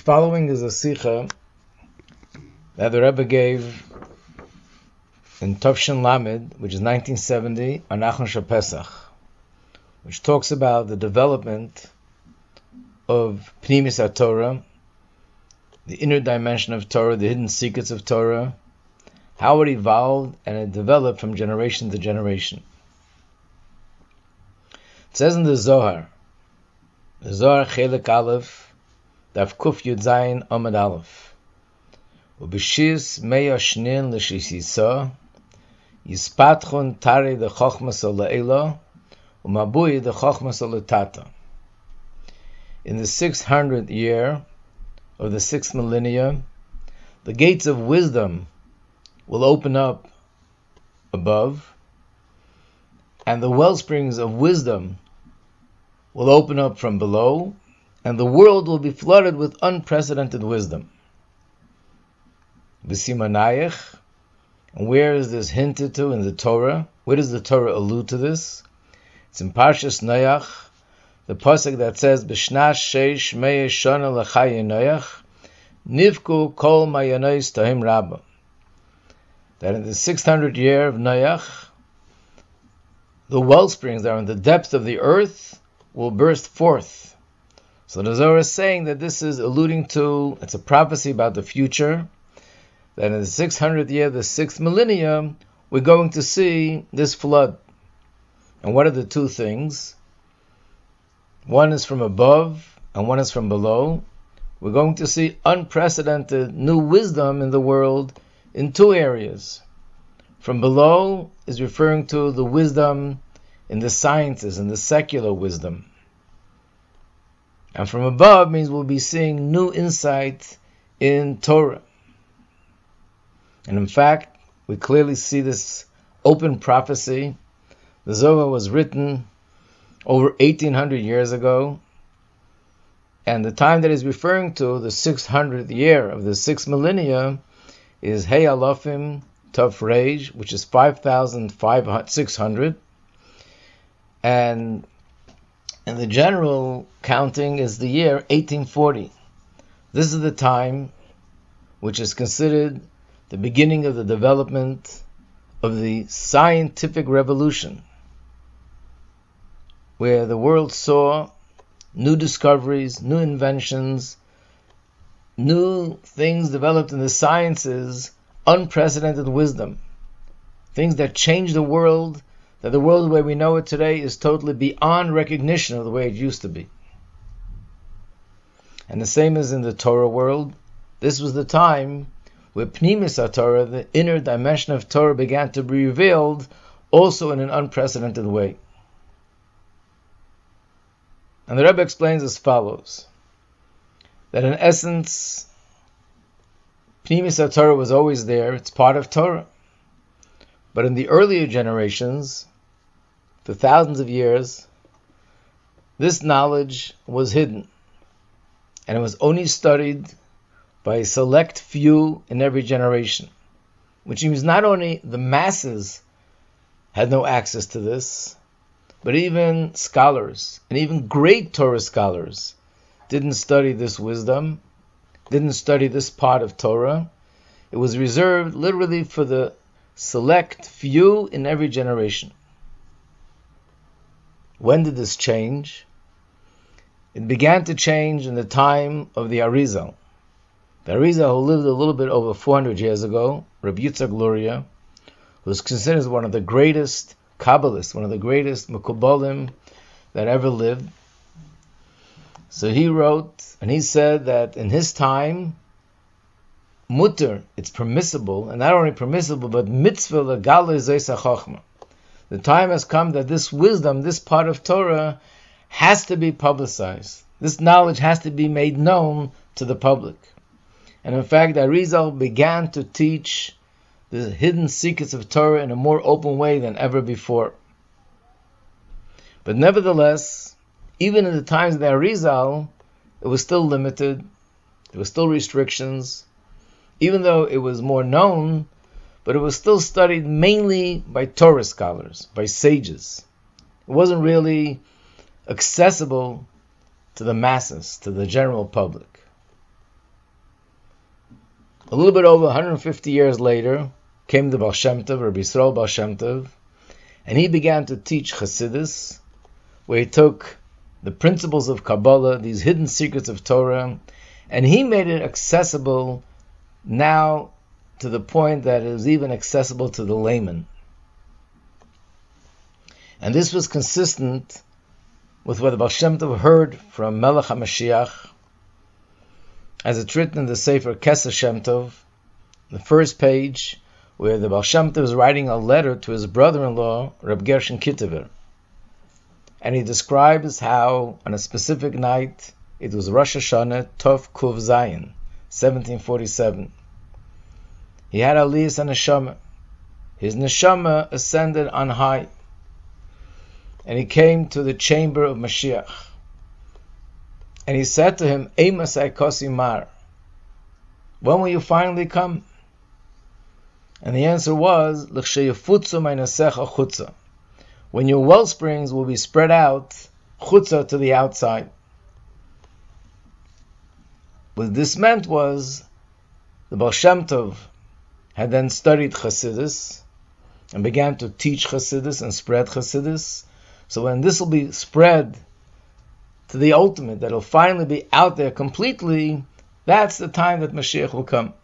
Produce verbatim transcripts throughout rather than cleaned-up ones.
following is a Sikha that the Rebbe gave in Tovshin Lamed, which is nineteen seventy, on Achon Shel Pesach, which talks about the development of Pnimis HaTorah, the inner dimension of Torah, the hidden secrets of Torah, how it evolved and it developed from generation to generation. It says in the Zohar, the Zohar Chelek Aleph, Daf Kuf Yud Zayin Amud Aleph, Ubishis Meya Shnin L'Shisisa, Yispatchon Tari the Chochmas Le'ela, Umabui the Chochmas Le'tata. In the six hundredth year of the sixth millennium, the gates of wisdom will open up above, and the well springs of wisdom will open up from below, and the world will be flooded with unprecedented wisdom. B'simanayich, and where is this hinted to in the Torah? Where does the Torah allude to this? It's in Parshas Noach, the pasuk that says, "B'shnas sheish mei shana l'chaye Noach, nivku kol ma'yanais tahim rabba." That in the six hundredth year of Noach, the well springs that are in the depths of the earth will burst forth. So the Zohar is saying that this is alluding to, it's a prophecy about the future, that in the six hundredth year, the sixth millennium, we're going to see this flood. And what are the two things? One is from above, and one is from below. We're going to see unprecedented new wisdom in the world in two areas. From below is referring to the wisdom in the sciences, in the secular wisdom. And from above means we'll be seeing new insight in Torah. And in fact, we clearly see this open prophecy. The Zohar was written over eighteen hundred years ago. And the time that he's referring to, the six hundredth year of the sixth millennium, is Hey Alofim Tov Reish, which is five thousand six hundred. And and the general counting is the year eighteen forty. This is the time which is considered the beginning of the development of the scientific revolution, where the world saw new discoveries, new inventions, new things developed in the sciences, unprecedented wisdom, things that changed the world, that the world the way we know it today is totally beyond recognition of the way it used to be. And the same as in the Torah world, this was the time where Pnimis HaTorah, the inner dimension of Torah, began to be revealed also in an unprecedented way. And the Rebbe explains as follows, that in essence, Pnimis HaTorah was always there, it's part of Torah. But in the earlier generations, for thousands of years, this knowledge was hidden, and it was only studied by a select few in every generation, which means not only the masses had no access to this, but even scholars, and even great Torah scholars, didn't study this wisdom, didn't study this part of Torah. It was reserved literally for the select few in every generation. When did this change? It began to change in the time of the Arizal. The Arizal, who lived a little bit over four hundred years ago, Rabbi Yitzhak Luria, who was considered one of the greatest Kabbalists, one of the greatest Mekubalim that ever lived. So he wrote, and he said that in his time, mutter, it's permissible, and not only permissible, but mitzvah legale zeis hachachma. The time has come that this wisdom, this part of Torah, has to be publicized. This knowledge has to be made known to the public. And in fact, Arizal began to teach the hidden secrets of Torah in a more open way than ever before. But nevertheless, even in the times of the Arizal, it was still limited. There were still restrictions. Even though it was more known, but it was still studied mainly by Torah scholars, by sages. It wasn't really accessible to the masses, to the general public. A little bit over one hundred fifty years later came the Baal Shem Tov, Rabbi Yisrael Baal Shem Tov, and he began to teach Chassidus, where he took the principles of Kabbalah, these hidden secrets of Torah, and he made it accessible now to the point that it was even accessible to the layman. And this was consistent with what the Baal Shem Tov heard from Melech HaMashiach, as it's written in the Sefer Kesef Shem Tov, the first page, where the Baal Shem Tov is writing a letter to his brother-in-law, Reb Gershon Kitever. And he describes how, on a specific night, it was Rosh Hashanah, Tov Kuv Zayin, seventeen forty-seven. He had Aliyas and Neshama. His Neshama ascended on high. And he came to the chamber of Mashiach. And he said to him, Eimasai Kosi Mar, when will you finally come? And the answer was, L'chsheyafutzu meinasecha chutza, when your well springs will be spread out, chutza, to the outside. What this meant was, the Baal Shem Tov had then studied Chassidus, and began to teach Chassidus and spread Chassidus. So when this will be spread to the ultimate, that will finally be out there completely, that's the time that Mashiach will come.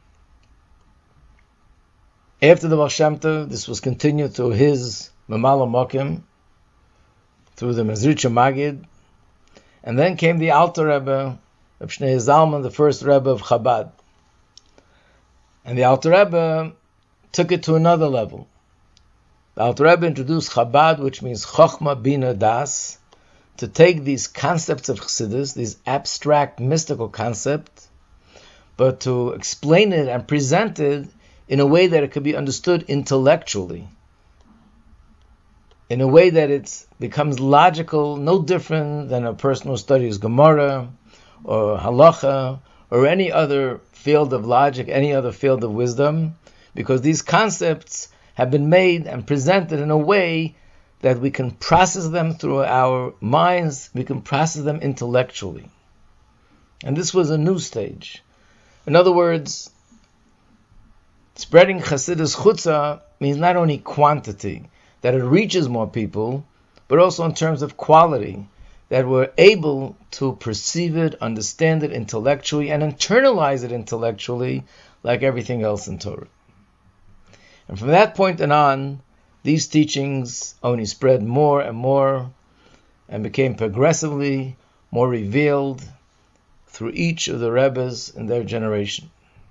After the Baal Shem Tov, this was continued through his Mamala Mokim, through the Mezritcha Magid, and then came the Alter Rebbe, Reb Shnei Zalman, the first Rebbe of Chabad. And the Alter Rebbe took it to another level. The Alter Rebbe introduced Chabad, which means Chochma Bina Das, to take these concepts of Chassidus, these abstract mystical concepts, but to explain it and present it in a way that it could be understood intellectually, in a way that it becomes logical, no different than a person who studies Gemara or Halacha or any other field of logic, any other field of wisdom, because these concepts have been made and presented in a way that we can process them through our minds, we can process them intellectually. And this was a new stage. In other words, spreading Chassidus Chutza means not only quantity, that it reaches more people, but also in terms of quality, that we're able to perceive it, understand it intellectually, and internalize it intellectually, like everything else in Torah. And from that point on, these teachings only spread more and more and became progressively more revealed through each of the Rebbes in their generation.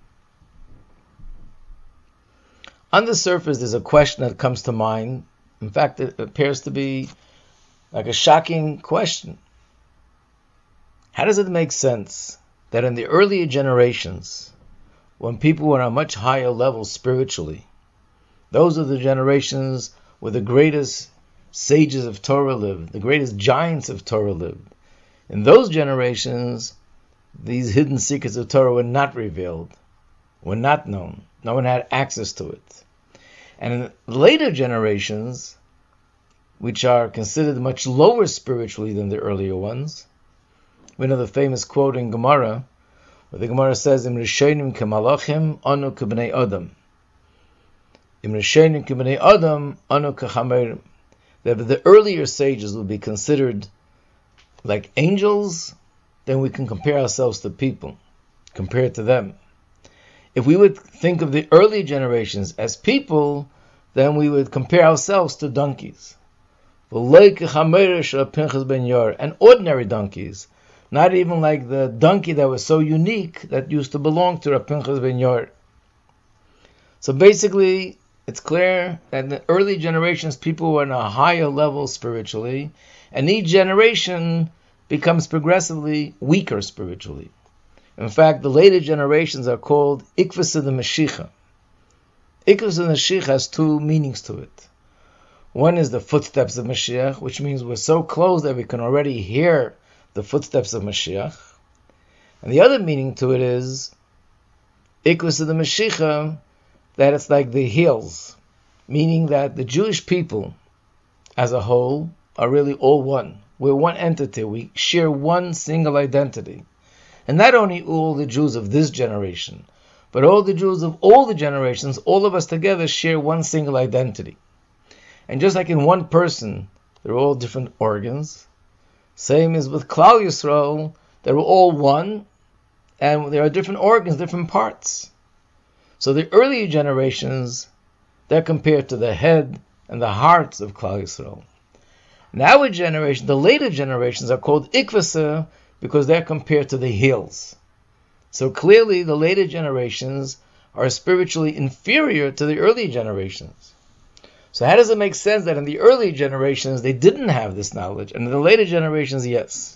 On the surface, there's a question that comes to mind. In fact, it appears to be like a shocking question. How does it make sense that in the earlier generations, when people were on a much higher level spiritually, those are the generations where the greatest sages of Torah lived, the greatest giants of Torah lived. In those generations, these hidden secrets of Torah were not revealed, were not known. No one had access to it. And in later generations, which are considered much lower spiritually than the earlier ones, we know the famous quote in Gemara, where the Gemara says, Im Rishonim kemalachim, anu kebnei Adam. Im Rishonim kebnei Adam, anu kechamerim. That the earlier sages will be considered like angels, then we can compare ourselves to people, compared to them. If we would think of the early generations as people, then we would compare ourselves to donkeys. And ordinary donkeys, not even like the donkey that was so unique that used to belong to Rav Pinchas ben Yair. So basically, it's clear that in the early generations, people were on a higher level spiritually, and each generation becomes progressively weaker spiritually. In fact, the later generations are called Ikvus of the Mashiach. Ikvus of the Mashiach has two meanings to it. One is the footsteps of Mashiach, which means we're so close that we can already hear the footsteps of Mashiach. And the other meaning to it is Ikvus of the Mashiach, that it's like the hills, meaning that the Jewish people as a whole are really all one. We're one entity. We share one single identity. And not only all the Jews of this generation, But all the Jews of all the generations, all of us together, share one single identity. And just like in one person, they're all different organs, same is with Klal Yisrael, they're all one, and there are different organs, different parts. So the earlier generations, they're compared to the head and the hearts of Klal Yisrael. And our generation, the later generations, are called Ikvasa because they're compared to the heels. So clearly the later generations are spiritually inferior to the early generations. So how does it make sense that in the early generations they didn't have this knowledge, and in the later generations, yes?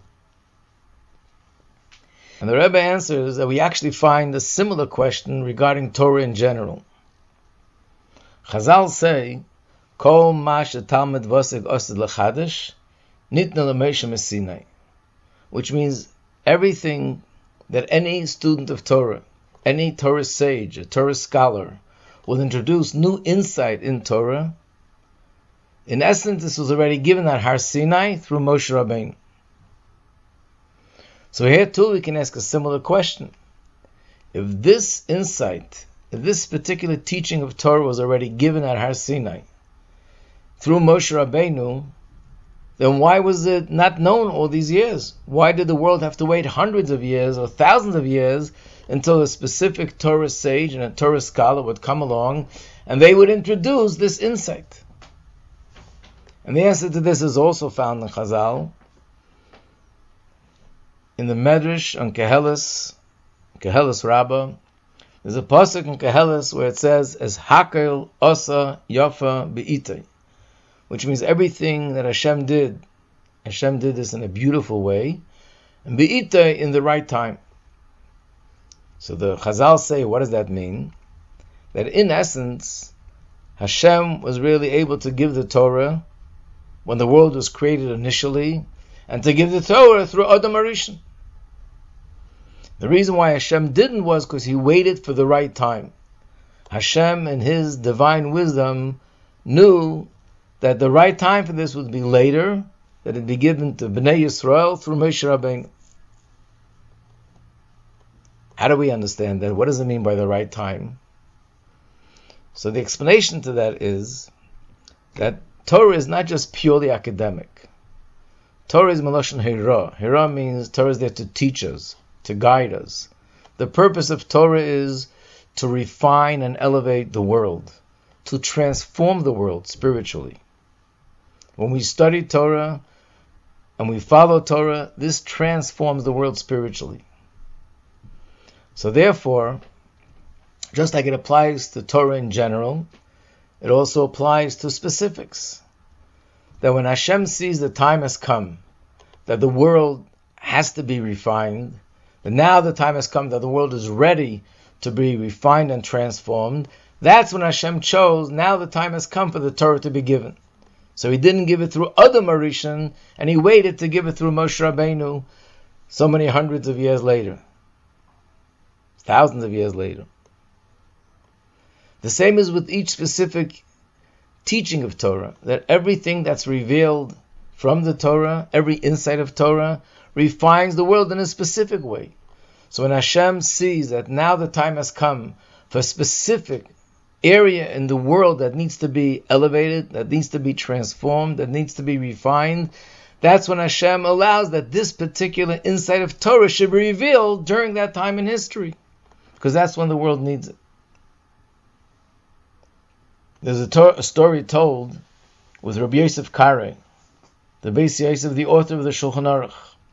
And the Rebbe answers that we actually find a similar question regarding Torah in general. Chazal say, Kol ma shetalmid voseg osed lechadash, nitna l'Moshe mesinai, which means everything that any student of Torah, any Torah sage, a Torah scholar, will introduce new insight in Torah. In essence, this was already given at Har Sinai through Moshe Rabbeinu. So here too we can ask a similar question. If this insight, if this particular teaching of Torah was already given at Har Sinai through Moshe Rabbeinu, then why was it not known all these years? Why did the world have to wait hundreds of years or thousands of years until a specific Torah sage and a Torah scholar would come along and they would introduce this insight? And the answer to this is also found in Chazal, in the Medrash on Kehelis, Kehelis Rabbah. There's a pasuk in Kehelis where it says, "As Hakel Osa Yafa Beitei," which means everything that Hashem did, Hashem did this in a beautiful way, and Beitei, in the right time. So the Chazal say, what does that mean? That in essence, Hashem was really able to give the Torah when the world was created initially, and to give the Torah through Adam Arishon. The reason why Hashem didn't was because He waited for the right time. Hashem, in His divine wisdom, knew that the right time for this would be later, that it would be given to Bnei Yisrael through Moshe Rabbeinu. How do we understand that? What does it mean by the right time? So the explanation to that is that Torah is not just purely academic. Torah is Melashon Hira. Hira means Torah is there to teach us, to guide us. The purpose of Torah is to refine and elevate the world, to transform the world spiritually. When we study Torah and we follow Torah, this transforms the world spiritually. So therefore, just like it applies to Torah in general, it also applies to specifics. That when Hashem sees the time has come, that the world has to be refined, that now the time has come that the world is ready to be refined and transformed, that's when Hashem chose, now the time has come for the Torah to be given. So He didn't give it through Adam Arishon, and He waited to give it through Moshe Rabbeinu so many hundreds of years later. Thousands of years later. The same is with each specific teaching of Torah, that everything that's revealed from the Torah, every insight of Torah, refines the world in a specific way. So when Hashem sees that now the time has come for a specific area in the world that needs to be elevated, that needs to be transformed, that needs to be refined, that's when Hashem allows that this particular insight of Torah should be revealed during that time in history, because that's when the world needs it. There's a, to- a story told with Rabbi Yosef Kare, the Beis Yosef, the author of the Shulchan Aruch,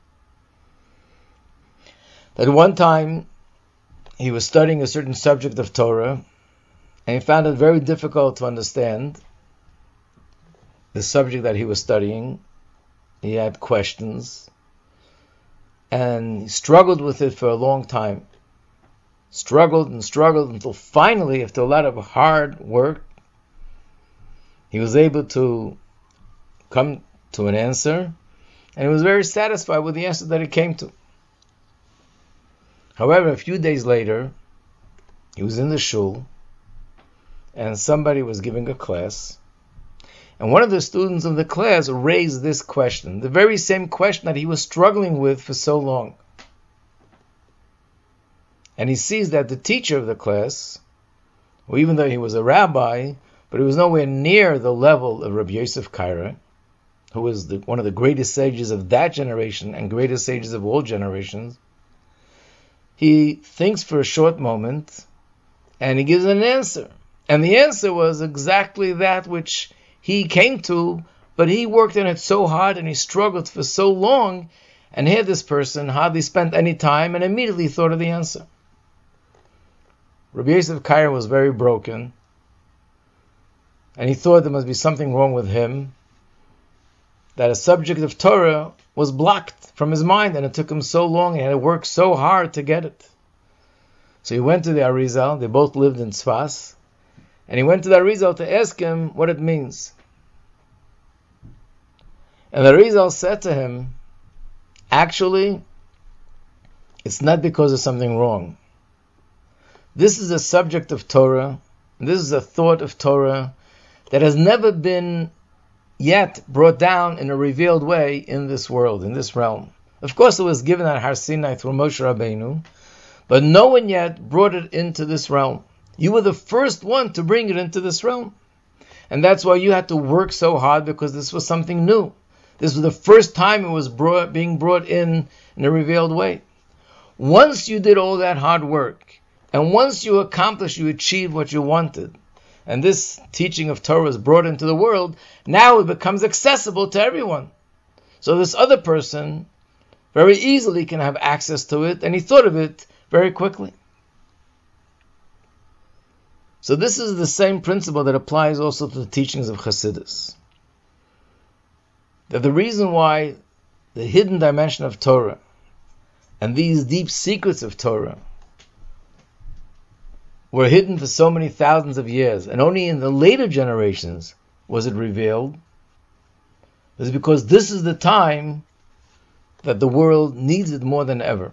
that one time he was studying a certain subject of Torah, and he found it very difficult to understand the subject that he was studying. He had questions, and he struggled with it for a long time. Struggled and struggled until finally, after a lot of hard work, he was able to come to an answer, and he was very satisfied with the answer that he came to. However, a few days later, he was in the shul, and somebody was giving a class, and one of the students of the class raised this question, the very same question that he was struggling with for so long. and he sees that the teacher of the class, or even though he was a rabbi, but he was nowhere near the level of Rabbi Yosef Kaira, who was the, one of the greatest sages of that generation and greatest sages of all generations. He thinks for a short moment, and he gives an answer. And the answer was exactly that which he came to, but he worked on it so hard and he struggled for so long, and here this person hardly spent any time and immediately thought of the answer. Rabbi Yosef Kaira was very broken, and he thought there must be something wrong with him, that a subject of Torah was blocked from his mind, and it took him so long, he had to work so hard to get it. So he went to the Arizal, they both lived in Tzfas, and he went to the Arizal to ask him what it means. And the Arizal said to him, actually, it's not because of something wrong. This is a subject of Torah, and this is a thought of Torah that has never been yet brought down in a revealed way in this world, in this realm. Of course, it was given at Har Sinai through Moshe Rabbeinu, but no one yet brought it into this realm. You were the first one to bring it into this realm. And that's why you had to work so hard, because this was something new. This was the first time it was brought, being brought in in a revealed way. Once you did all that hard work, and once you accomplished, you achieved what you wanted, and this teaching of Torah is brought into the world, now it becomes accessible to everyone. So this other person very easily can have access to it, and he thought of it very quickly. So this is the same principle that applies also to the teachings of Chassidus. That the reason why the hidden dimension of Torah and these deep secrets of Torah were hidden for so many thousands of years, and only in the later generations was it revealed, is because this is the time that the world needs it more than ever.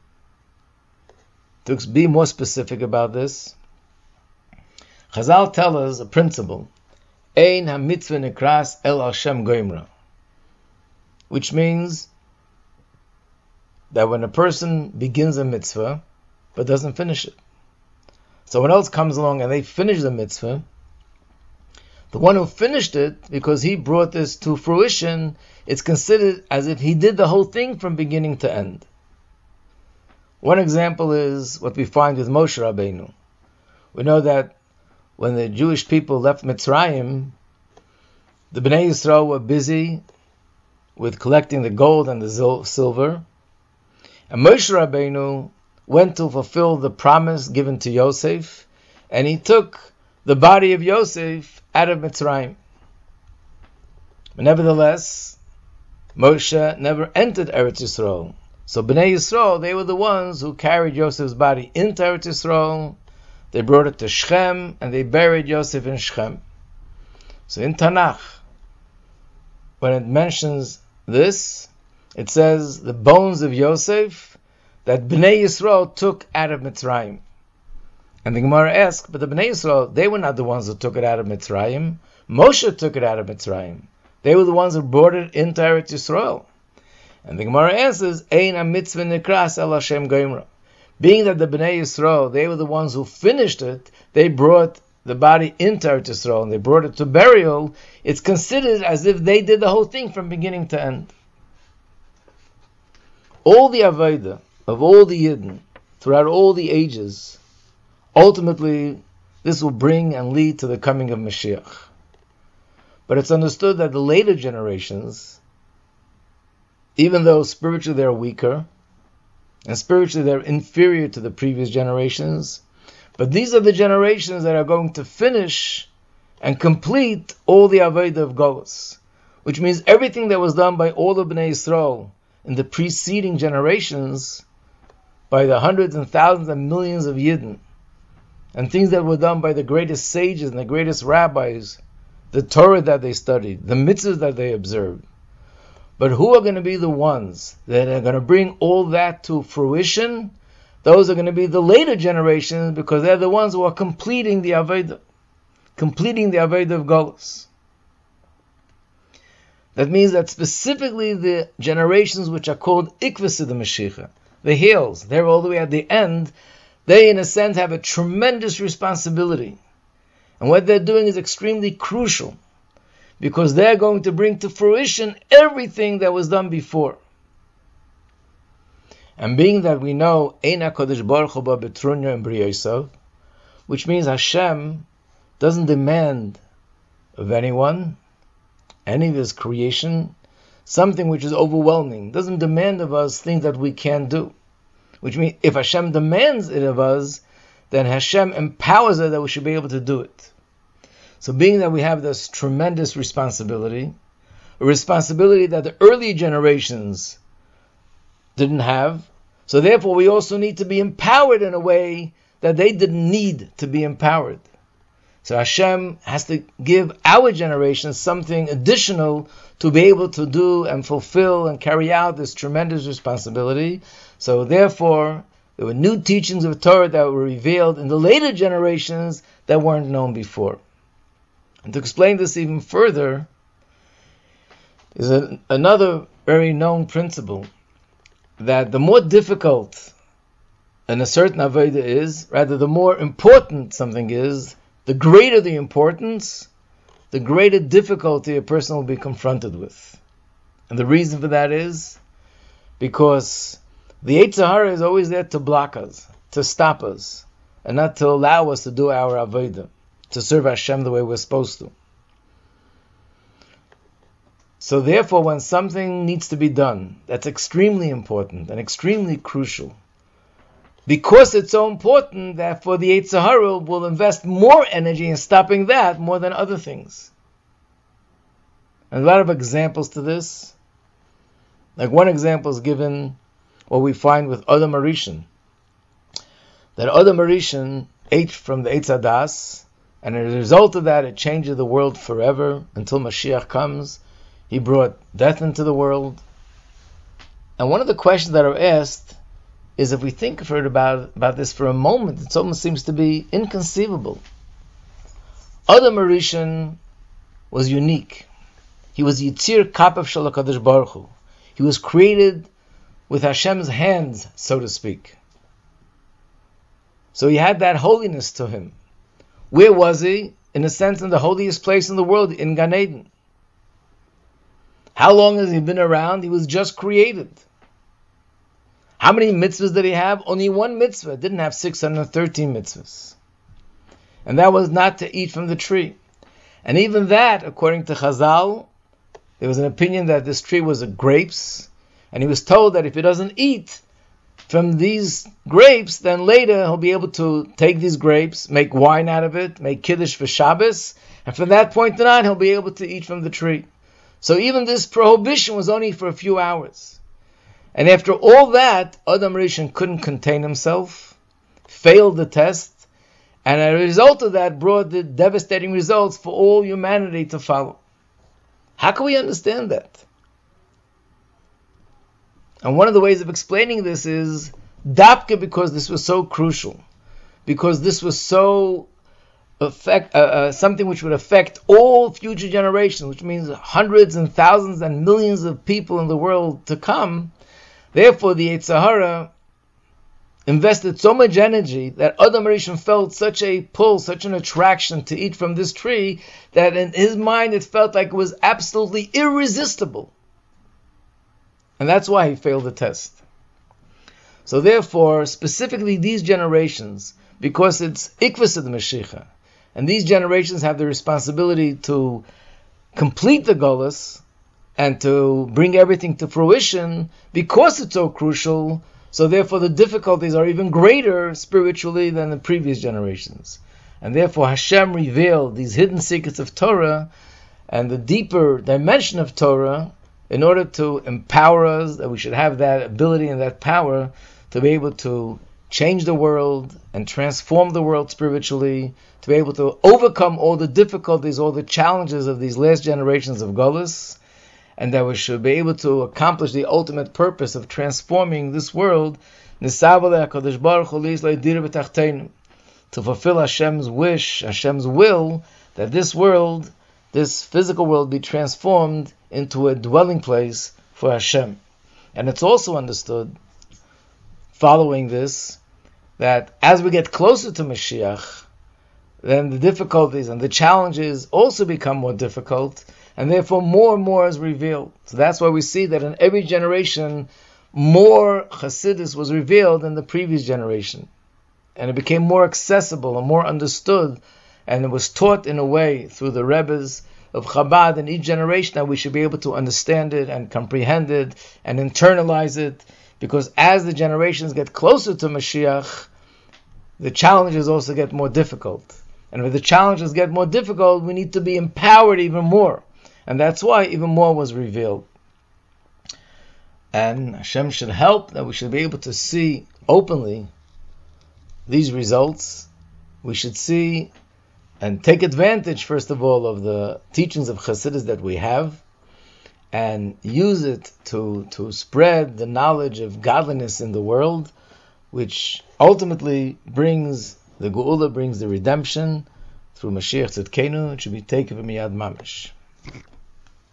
To be more specific about this, Chazal tell us a principle, Ein ha-mitzvah nikras el Hashem goimra, which means that when a person begins a mitzvah but doesn't finish it, someone else comes along and they finish the mitzvah, the one who finished it, because he brought this to fruition, it's considered as if he did the whole thing from beginning to end. One example is what we find with Moshe Rabbeinu. We know that when the Jewish people left Mitzrayim, the Bnei Yisrael were busy with collecting the gold and the silver, and Moshe Rabbeinu went to fulfill the promise given to Yosef, and he took the body of Yosef out of Mitzrayim. But nevertheless, Moshe never entered Eretz Yisrael. So Bnei Yisrael, they were the ones who carried Yosef's body into Eretz Yisrael. They brought it to Shechem, and they buried Yosef in Shechem. So in Tanakh, when it mentions this, it says the bones of Yosef that Bnei Yisrael took out of Mitzrayim. And the Gemara asks, but the Bnei Yisrael, they were not the ones who took it out of Mitzrayim. Moshe took it out of Mitzrayim. They were the ones who brought it into Eretz Yisrael. And the Gemara answers, Ein ha-mitzvah nikras el Hashem goimra. Being that the Bnei Yisrael, they were the ones who finished it, they brought the body into Eretz Yisrael, and they brought it to burial, it's considered as if they did the whole thing from beginning to end. All the Avodah of all the Yidden, throughout all the ages, ultimately, this will bring and lead to the coming of Mashiach. But it's understood that the later generations, even though spiritually they're weaker, and spiritually they're inferior to the previous generations, but these are the generations that are going to finish and complete all the Avodah of Golus, which means everything that was done by all of Bnei Yisrael in the preceding generations, by the hundreds and thousands and millions of Yidden, and things that were done by the greatest sages and the greatest rabbis, the Torah that they studied, the mitzvahs that they observed. But who are going to be the ones that are going to bring all that to fruition? Those are going to be the later generations, because they're the ones who are completing the Avodah, completing the Avodah of Golus. That means that specifically the generations which are called Ikvus of the Mashiach, the heels, they're all the way at the end, they in a sense have a tremendous responsibility. And what they're doing is extremely crucial, because they're going to bring to fruition everything that was done before. And being that we know Ein HaKadosh Baruch Hu B'Trunya and B'Riyasav, which means Hashem doesn't demand of anyone, any of His creation, something which is overwhelming, doesn't demand of us things that we can't do. Which means if Hashem demands it of us, then Hashem empowers us that we should be able to do it. So being that we have this tremendous responsibility, a responsibility that the early generations didn't have, so therefore we also need to be empowered in a way that they didn't need to be empowered. So Hashem has to give our generation something additional to be able to do and fulfill and carry out this tremendous responsibility. So therefore, there were new teachings of Torah that were revealed in the later generations that weren't known before. And to explain this even further, is a, another very known principle, that the more difficult and a certain avodah is, rather the more important something is, the greater the importance, the greater difficulty a person will be confronted with. And the reason for that is because the Yetzer Hara is always there to block us, to stop us, and not to allow us to do our avodah, to serve Hashem the way we're supposed to. So therefore, when something needs to be done, that's extremely important and extremely crucial, because it's so important that for the Yetzer Hara will invest more energy in stopping that more than other things. And a lot of examples to this. Like one example is given, what we find with Adam Arishan. That Adam Arishan ate from the Eitz Hadas, and as a result of that, it changed the world forever until Mashiach comes. He brought death into the world. And one of the questions that are asked is, if we think for it about, about this for a moment, it almost seems to be inconceivable. Adam Arishan was unique. He was Yitzir Kapav Shel HaKadosh Baruch Hu. He was created with Hashem's hands, so to speak. So he had that holiness to him. Where was he? In a sense, in the holiest place in the world, in Gan Eden. How long has he been around? He was just created. How many mitzvahs did he have? Only one mitzvah. Didn't have six hundred thirteen mitzvahs. And that was not to eat from the tree. And even that, according to Chazal, there was an opinion that this tree was of grapes, and he was told that if he doesn't eat from these grapes, then later he'll be able to take these grapes, make wine out of it, make kiddush for Shabbos, and from that point on he'll be able to eat from the tree. So even this prohibition was only for a few hours. And after all that, Adam Rishon couldn't contain himself, failed the test, and as a result of that brought the devastating results for all humanity to follow. How can we understand that? And one of the ways of explaining this is Dapke, because this was so crucial, because this was so affect uh, uh, something which would affect all future generations, which means hundreds and thousands and millions of people in the world to come. Therefore, the Yetzer Hara invested so much energy that Adam Rishon felt such a pull, such an attraction to eat from this tree, that in his mind it felt like it was absolutely irresistible. And that's why he failed the test. So therefore, specifically these generations, because it's Ikvus of the Mashiach, and these generations have the responsibility to complete the Golus and to bring everything to fruition, because it's so crucial, so therefore the difficulties are even greater spiritually than the previous generations. And therefore Hashem revealed these hidden secrets of Torah and the deeper dimension of Torah in order to empower us, that we should have that ability and that power to be able to change the world and transform the world spiritually, to be able to overcome all the difficulties, all the challenges of these last generations of Golus, and that we should be able to accomplish the ultimate purpose of transforming this world, to fulfill Hashem's wish, Hashem's will, that this world, this physical world, be transformed into a dwelling place for Hashem. And it's also understood, following this, that as we get closer to Mashiach, then the difficulties and the challenges also become more difficult, and therefore more and more is revealed. So that's why we see that in every generation, more Chassidus was revealed than the previous generation. And it became more accessible and more understood, and it was taught in a way through the Rebbes of Chabad in each generation that we should be able to understand it and comprehend it and internalize it, because as the generations get closer to Mashiach, the challenges also get more difficult. And when the challenges get more difficult, we need to be empowered even more. And that's why even more was revealed. And Hashem should help that we should be able to see openly these results. We should see and take advantage, first of all, of the teachings of Chassidus that we have, and use it to, to spread the knowledge of godliness in the world, which ultimately brings the Geula, brings the redemption through Mashiach Tzidkenu. It should be taken from Yad Mamish.